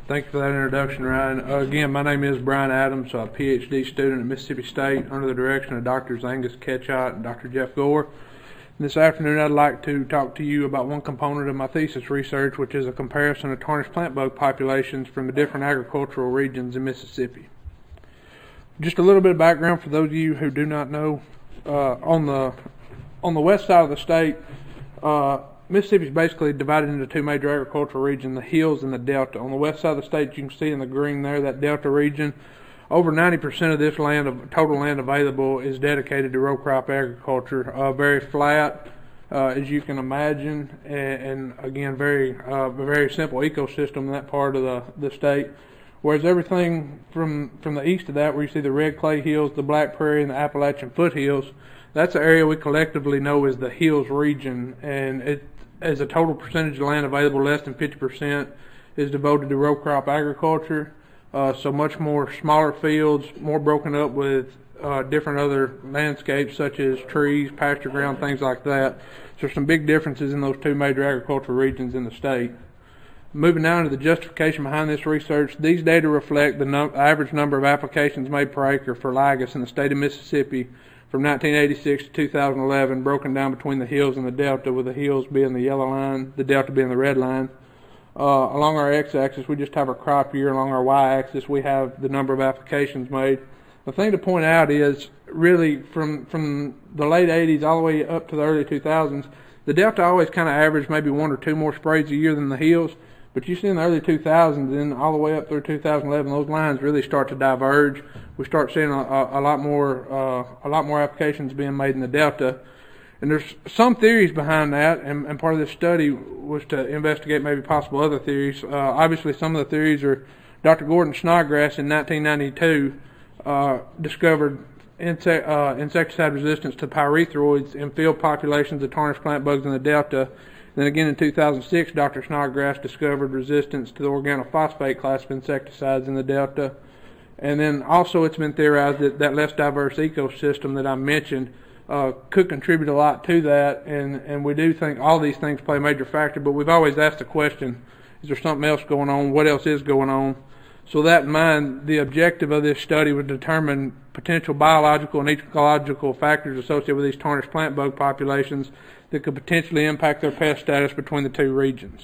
Thank you for that introduction, Ryan. Again, my name is Brian Adams, a PhD student at Mississippi State under the direction of Drs. Angus Ketchot and Dr. Jeff Gore. This afternoon, I'd like to talk to you about one component of my thesis research, which is a comparison of tarnished plant bug populations from the different agricultural regions in Mississippi. Just a little bit of background for those of you who do not know. On the west side of the state, Mississippi is basically divided into two major agricultural regions, the hills and the delta. On the west side of the state, you can see in the green there, that delta region, over 90% of this land, total land available, is dedicated to row crop agriculture. Very flat, as you can imagine, and again, very simple ecosystem in that part of the state. Whereas everything from the east of that, where you see the red clay hills, the black prairie, and the Appalachian foothills, that's an area we collectively know as the hills region, and it, as a total percentage of land available, less than 50% is devoted to row crop agriculture. So much more smaller fields, more broken up with different other landscapes such as trees, pasture ground, things like that. So there's some big differences in those two major agricultural regions in the state. Moving down to the justification behind this research, these data reflect the average number of applications made per acre for Lygus in the state of Mississippi from 1986 to 2011, broken down between the hills and the delta, with the hills being the yellow line, the delta being the red line. Along our x-axis, we just have our crop year. Along our y-axis, we have the number of applications made. The thing to point out is, really, from the late 80s all the way up to the early 2000s, the delta always kind of averaged maybe one or two more sprays a year than the hills. But you see in the early 2000s and all the way up through 2011, those lines really start to diverge. We start seeing a lot more applications being made in the delta. And there's some theories behind that, and part of this study was to investigate maybe possible other theories. Obviously, some of the theories are Dr. Gordon Snodgrass in 1992 discovered insecticide resistance to pyrethroids in field populations of tarnished plant bugs in the delta. Then again in 2006, Dr. Snodgrass discovered resistance to the organophosphate class of insecticides in the delta. And then also it's been theorized that less diverse ecosystem that I mentioned could contribute a lot to that, and we do think all these things play a major factor, but we've always asked the question, is there something else going on? What else is going on? So that in mind, the objective of this study was to determine potential biological and ecological factors associated with these tarnished plant bug populations that could potentially impact their pest status between the two regions.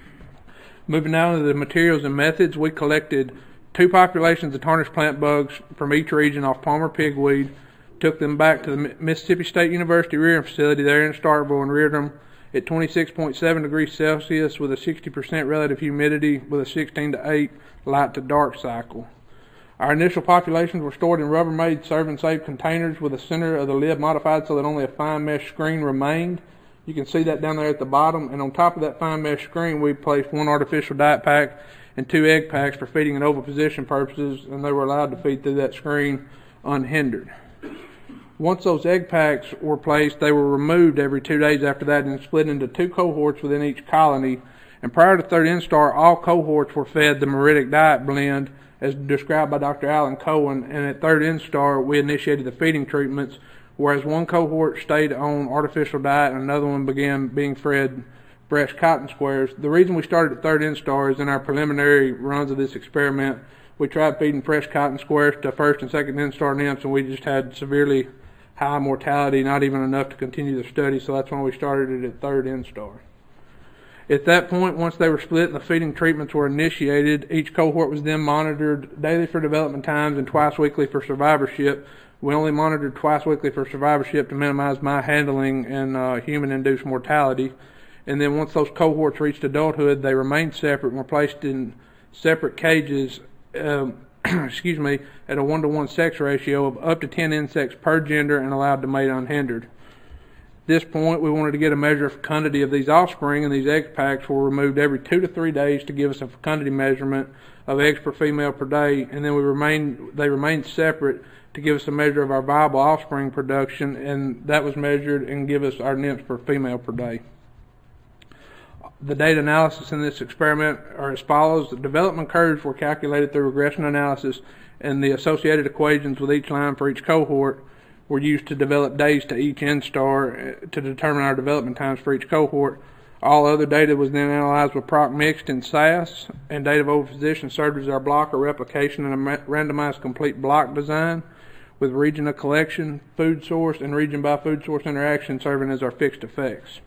Moving now to the materials and methods, we collected two populations of tarnished plant bugs from each region off Palmer pigweed, took them back to the Mississippi State University rearing facility there in Starkville and reared them at 26.7 degrees Celsius with a 60% relative humidity with a 16 to 8 light to dark cycle. Our initial populations were stored in Rubbermaid serve-and-save containers with the center of the lid modified so that only a fine mesh screen remained. You can see that down there at the bottom, and on top of that fine mesh screen we placed one artificial diet pack and two egg packs for feeding and oviposition purposes, and they were allowed to feed through that screen unhindered. Once those egg packs were placed, they were removed every 2 days after that and split into two cohorts within each colony. And prior to third instar, all cohorts were fed the Meridic diet blend as described by Dr. Alan Cohen, and at third instar we initiated the feeding treatments, whereas one cohort stayed on artificial diet and another one began being fed fresh cotton squares. The reason we started at third instar is in our preliminary runs of this experiment, we tried feeding fresh cotton squares to first and second instar nymphs, and we just had severely high mortality, not even enough to continue the study, so that's why we started it at third instar. At that point, once they were split and the feeding treatments were initiated, each cohort was then monitored daily for development times and twice weekly for survivorship. We only monitored twice weekly for survivorship to minimize my handling and human-induced mortality. And then once those cohorts reached adulthood, they remained separate and were placed in separate cages at a 1-to-1 sex ratio of up to 10 insects per gender and allowed to mate unhindered. At this point, we wanted to get a measure of fecundity of these offspring, and these egg packs were removed every 2 to 3 days to give us a fecundity measurement of eggs per female per day, and then they remained separate to give us a measure of our viable offspring production, and that was measured and give us our nymphs per female per day. The data analysis in this experiment are as follows. The development curves were calculated through regression analysis, and the associated equations with each line for each cohort were used to develop days to each instar to determine our development times for each cohort. All other data was then analyzed with PROC mixed and SAS, and data of oviposition served as our block or replication in a randomized complete block design, with region of collection, food source, and region by food source interaction serving as our fixed effects.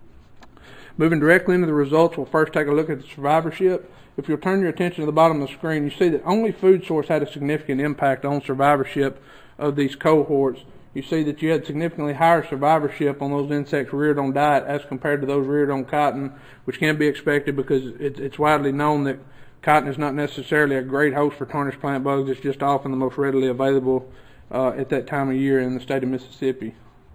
Moving directly into the results, we'll first take a look at the survivorship. If you'll turn your attention to the bottom of the screen, you see that only food source had a significant impact on survivorship of these cohorts. You see that you had significantly higher survivorship on those insects reared on diet as compared to those reared on cotton, which can be expected because it's widely known that cotton is not necessarily a great host for tarnished plant bugs. It's just often the most readily available at that time of year in the state of Mississippi.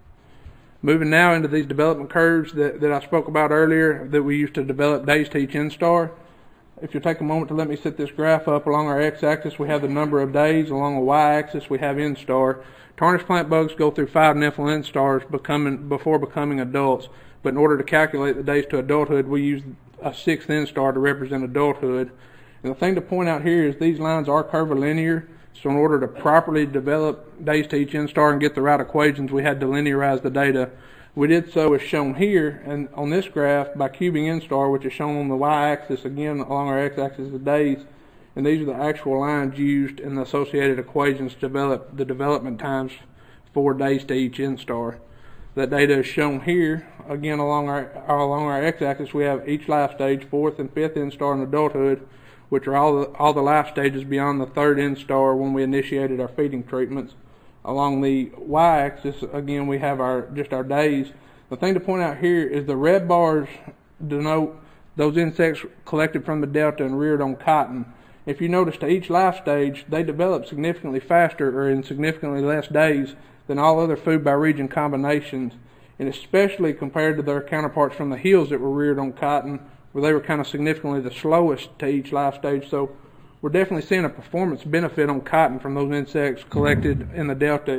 Moving now into these development curves that I spoke about earlier that we used to develop days to each instar. If you'll take a moment to let me set this graph up, along our x-axis we have the number of days, along the y-axis we have instar. Tarnished plant bugs go through 5 nymphal instars before becoming adults, but in order to calculate the days to adulthood, we use a 6th instar to represent adulthood. And the thing to point out here is these lines are curvilinear, so in order to properly develop days to each instar and get the right equations, we had to linearize the data. We did so as shown here, and on this graph by cubing instar, which is shown on the y-axis, again along our x-axis of days, and these are the actual lines used in the associated equations to develop the development times for days to each instar. That data is shown here. Again, along our x-axis, we have each life stage, 4th and 5th instar in adulthood, which are all the life stages beyond the 3rd instar when we initiated our feeding treatments. Along the y-axis, again, we have just our days. The thing to point out here is the red bars denote those insects collected from the delta and reared on cotton. If you notice, to each life stage, they develop significantly faster or in significantly less days than all other food by region combinations, and especially compared to their counterparts from the hills that were reared on cotton, where they were kind of significantly the slowest to each life stage. So we're definitely seeing a performance benefit on cotton from those insects collected in the delta,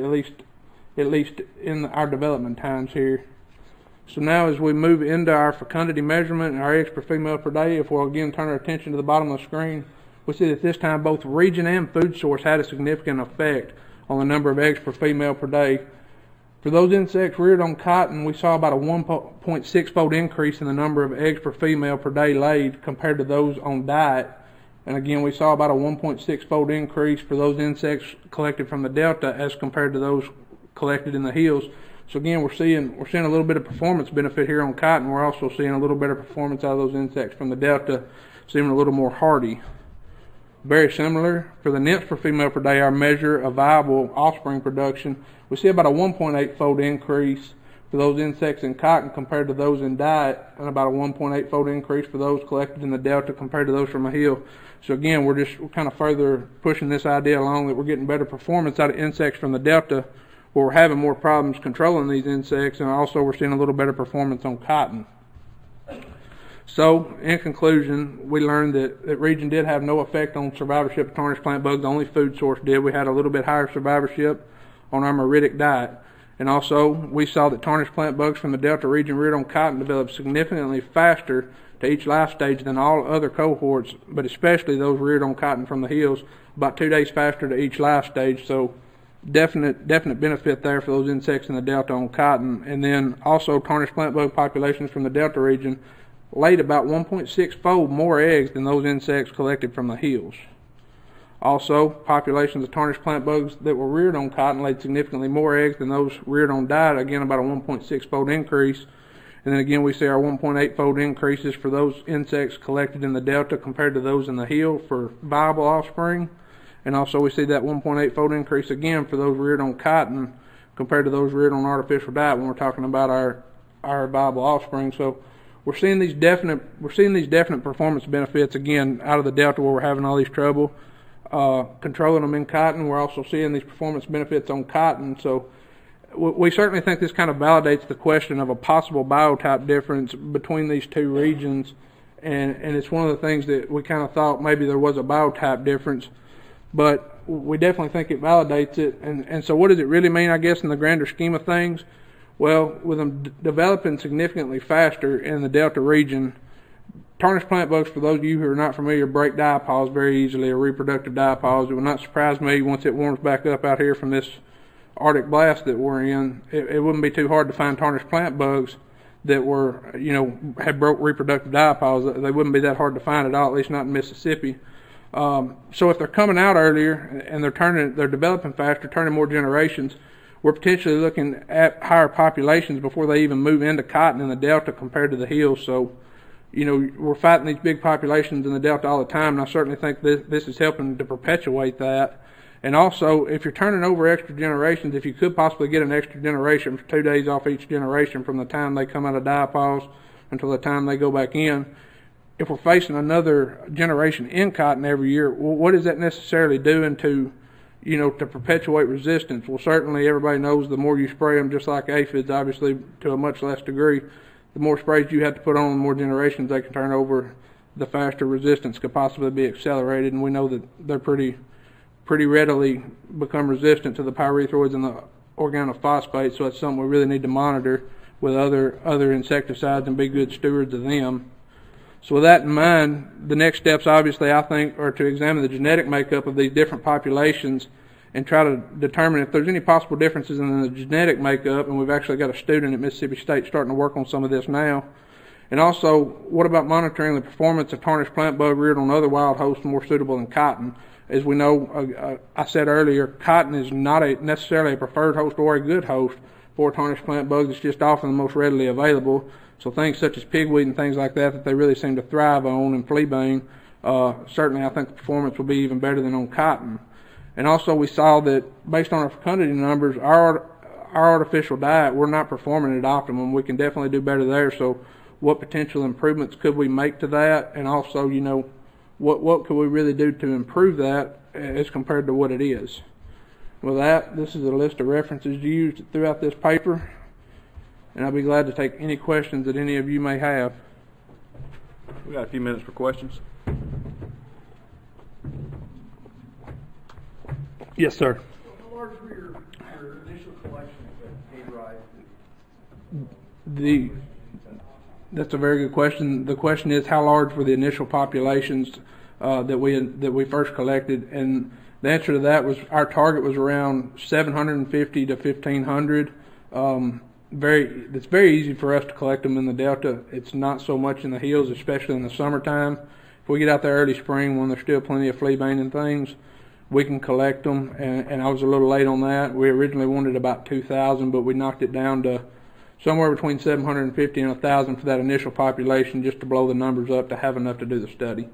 at least in our development times here. So now as we move into our fecundity measurement and our eggs per female per day, if we'll again turn our attention to the bottom of the screen, we see that this time both region and food source had a significant effect on the number of eggs per female per day. For those insects reared on cotton, we saw about a 1.6-fold increase in the number of eggs per female per day laid compared to those on diet. And again, we saw about a 1.6-fold increase for those insects collected from the delta as compared to those collected in the hills. So again, we're seeing a little bit of performance benefit here on cotton. We're also seeing a little better performance out of those insects from the delta, seeming a little more hardy. Very similar for the nymphs per female per day, our measure of viable offspring production, we see about a 1.8-fold increase for those insects in cotton compared to those in diet, and about a 1.8-fold increase for those collected in the delta compared to those from a hill. So again, we're kind of further pushing this idea along that we're getting better performance out of insects from the delta, where we're having more problems controlling these insects, and also we're seeing a little better performance on cotton. So, in conclusion, we learned that region did have no effect on survivorship of tarnished plant bugs. Only food source did. We had a little bit higher survivorship on our meritic diet. And also, we saw that tarnished plant bugs from the delta region reared on cotton developed significantly faster to each life stage than all other cohorts, but especially those reared on cotton from the hills, about 2 days faster to each life stage. So, definite benefit there for those insects in the delta on cotton. And then also tarnished plant bug populations from the delta region laid about 1.6-fold more eggs than those insects collected from the hills. Also, populations of tarnished plant bugs that were reared on cotton laid significantly more eggs than those reared on diet, again about a 1.6-fold increase. And then again we see our 1.8-fold increases for those insects collected in the delta compared to those in the hill for viable offspring. And also we see that 1.8-fold increase again for those reared on cotton compared to those reared on artificial diet when we're talking about our viable offspring. So we're seeing these definite performance benefits again out of the delta where we're having all these trouble controlling them in cotton. We're also seeing these performance benefits on cotton. So we certainly think this kind of validates the question of a possible biotype difference between these two regions, and it's one of the things that we kind of thought maybe there was a biotype difference, but we definitely think it validates it. And so what does it really mean, I guess, in the grander scheme of things? Well, with them developing significantly faster in the delta region, tarnished plant bugs, for those of you who are not familiar, break diapause very easily, or reproductive diapause. It would not surprise me once it warms back up out here from this Arctic blast that we're in. It wouldn't be too hard to find tarnished plant bugs that were, had broke reproductive diapause. They wouldn't be that hard to find at all, at least not in Mississippi. So if they're coming out earlier and they're developing faster, turning more generations, we're potentially looking at higher populations before they even move into cotton in the Delta compared to the hills. So, we're fighting these big populations in the Delta all the time, and I certainly think this is helping to perpetuate that. And also, if you're turning over extra generations, if you could possibly get an extra generation for 2 days off each generation from the time they come out of diapause until the time they go back in, if we're facing another generation in cotton every year, well, what is that necessarily doing to perpetuate resistance? Well, certainly everybody knows the more you spray them, just like aphids, obviously to a much less degree, the more sprays you have to put on, the more generations they can turn over, the faster resistance could possibly be accelerated. And we know that they're pretty readily become resistant to the pyrethroids and the organophosphates, so that's something we really need to monitor with other insecticides and be good stewards of them. So with that in mind, the next steps obviously I think are to examine the genetic makeup of these different populations and try to determine if there's any possible differences in the genetic makeup, and we've actually got a student at Mississippi State starting to work on some of this now. And also, what about monitoring the performance of tarnished plant bug reared on other wild hosts more suitable than cotton? As we know, I said earlier, cotton is not necessarily a preferred host or a good host for tarnished plant bugs. It's just often the most readily available. So things such as pigweed and things like that they really seem to thrive on, and fleabane, certainly I think the performance will be even better than on cotton. And also we saw that based on our fecundity numbers, our artificial diet, we're not performing at optimum. We can definitely do better there. So what potential improvements could we make to that? And also, what could we really do to improve that as compared to what it is? With that, this is a list of references used throughout this paper, and I'll be glad to take any questions that any of you may have. We got a few minutes for questions. Yes, sir. How large were your initial collections that gave rise to That's a very good question. The question is, how large were the initial populations that we first collected? And the answer to that was our target was around 750 to 1,500. It's very easy for us to collect them in the Delta. It's not so much in the hills, especially in the summertime. If we get out there early spring when there's still plenty of fleabane and things, we can collect them. And I was a little late on that. We originally wanted about 2,000, but we knocked it down to somewhere between 750 and 1,000 for that initial population, just to blow the numbers up to have enough to do the study.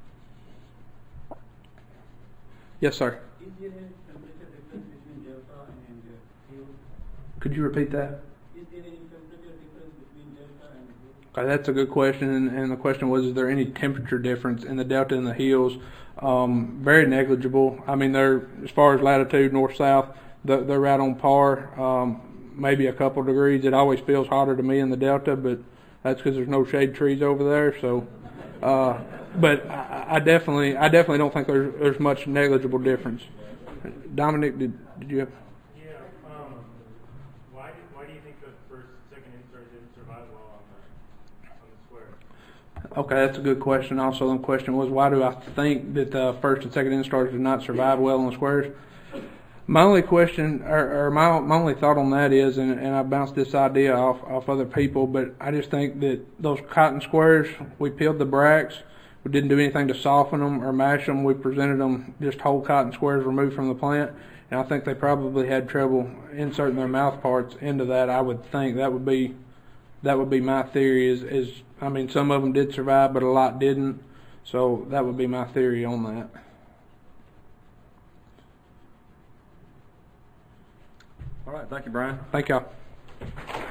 Yes, sir. Is there any temperature difference between Delta and hills? Could you repeat that? Is there any temperature difference between Delta and hills? Okay, that's a good question, and the question was, is there any temperature difference in the Delta and the hills? Very negligible. I mean, they're, as far as latitude, north-south, they're right on par. Maybe a couple degrees. It always feels hotter to me in the Delta, but that's because there's no shade trees over there. So, but I definitely don't think there's much negligible difference. Dominic, did you have? Yeah. Why do you think the second instar didn't survive well on the square? Okay, that's a good question. Also, the question was, why do I think that the first and second instars did not survive well on the squares? My only question, or my only thought on that is, and I bounced this idea off other people, but I just think that those cotton squares, we peeled the bracts, we didn't do anything to soften them or mash them. We presented them just whole cotton squares removed from the plant, and I think they probably had trouble inserting their mouth parts into that. I would think that would be my theory. Is I mean, some of them did survive, but a lot didn't. So that would be my theory on that. All right, thank you, Brian. Thank y'all.